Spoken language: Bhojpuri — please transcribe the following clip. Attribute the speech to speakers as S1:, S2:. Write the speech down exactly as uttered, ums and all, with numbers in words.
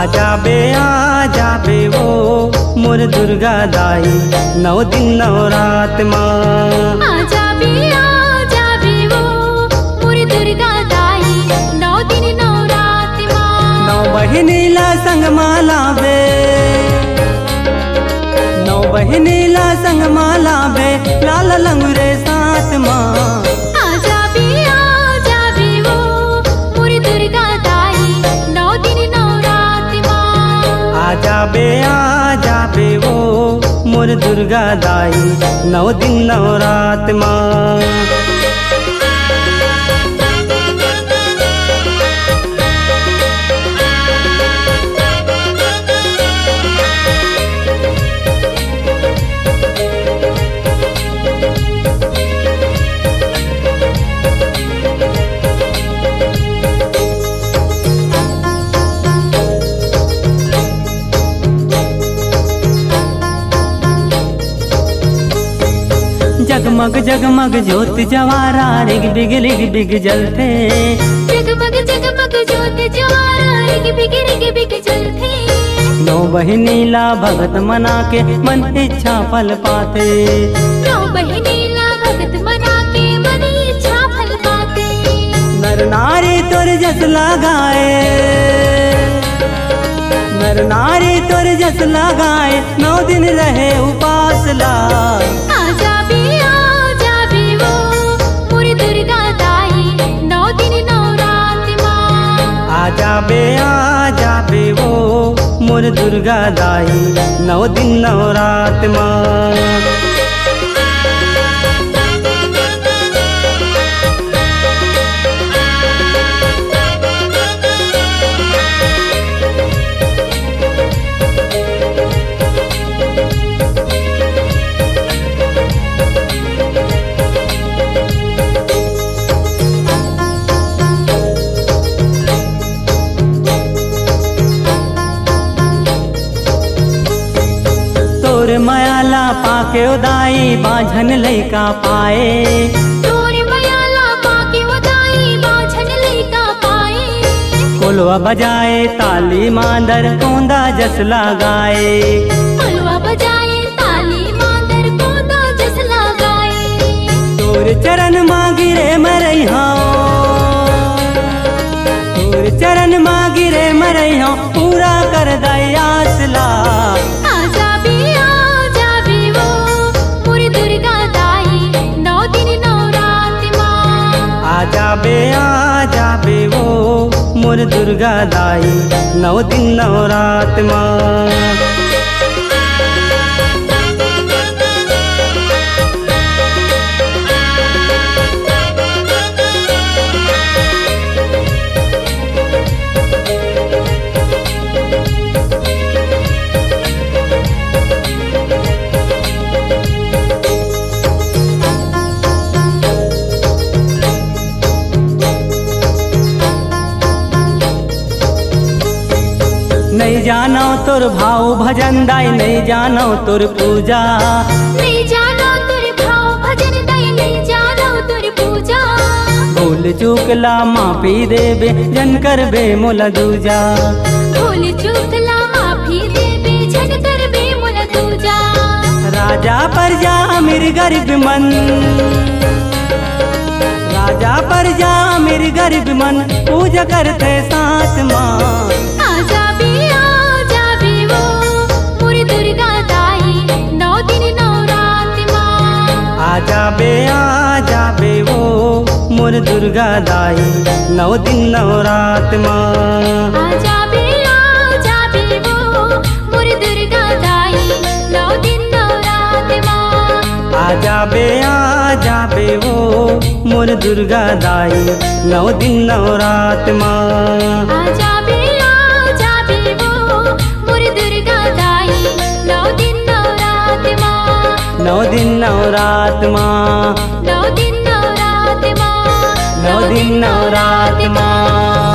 S1: जाबे आ जाबे वो मोर दुर्गा दाई नौ दिन नौ रात माँ।
S2: आ जाबे आ जाबे वो मोर दुर्गा दाई नौ दिन नौ रात माँ।
S1: नौ बहिनीला संग माला बे नौ बहिनीला संग माला बे लाल लंगुरे साथ माँ।
S2: आ जाबे आ जाबे वो मोर दुर्गा दाई नौ दिन नौ रात माँ।
S1: आ जाबे आ जाबे वो मोर दुर्गा दाई नौ दिन नौ रात माँ। जगमग जगमग ज्योत जवारा रिग बिग रिग बिग जलते।
S2: जगमग जगमग ज्योत ज्वारा रिग बिग रिग बिग जलते।
S1: नौ बहिनीला भगत मना के मन इच्छा फल पाते।
S2: नौ बहिनीला भगत मना के मन इच्छा फल पाते।
S1: नर नारी तोर जस लगाए नर नारी तोर जस लगाए नौ दिन रहे उपास ला।
S2: आ जाबे आ जाबे वो मोर दुर्गा दाई नौ दिन नौ रात माँ।
S1: आ जाबे आ जाबे वो मोर दुर्गा दाई नौ दिन नौ रात माँ। तोर मायाला पाके उदाई बाझन लैका पाए।
S2: तोर मायाला पाके उदाई बाझन लैका पाए।
S1: कोलवा बजाए ताली मांदर कोंदा जस लगाए।
S2: कोलवा बजाए ताली मांदर कोंदा जस लगाए।
S1: तोर चरण माँ गिरे मरई तोर चरण माँ गिरे मरई पूरा कर दई आसला।
S2: आ जाबे आ जाबे वो मोर दुर्गा दाई नौ दिन नौ रात माँ।
S1: आ जाबे आ जाबे वो मोर दुर्गा दाई नौ दिन नौ रात माँ। नहीं जानो तोर भाव भजन दाई नहीं जानो तोर पूजा।
S2: नहीं जानो तोर भाव भजन दाई नहीं जानो तोर पूजा।
S1: भूल चूक ला माफी देबे जन करबे मोला दूजा।
S2: भूल चूक ला माफी देबे जन करबे मोला दूजा।
S1: राजा प्रजा अमीर गरीब मन राजा प्रजा अमीर गरीब मन पूजा करते साथ माँ।
S2: आ जाबे आ जाबे वो मोर दुर्गा दाई नौ दिन नौ रात माँ।
S1: आ जाबे आ जाबे वो मोर दुर्गा दाई नौ दिन नौ रात माँ।
S2: आ जाबे आ जाबे वो मोर दुर्गा दाई नौ दिन नौ रात माँ।
S1: आ जाबे आ जाबे वो मोर दुर्गा दाई नौ दिन नौ रात माँ।
S2: आ जाबे आ जाबे वो मोर दुर्गा दाई नौ दिन नौ रात माँ।
S1: नौ दिन नौ रात माँ।
S2: नौ दिन नौ रात माँ।
S1: नौ दिन नौ रात माँ।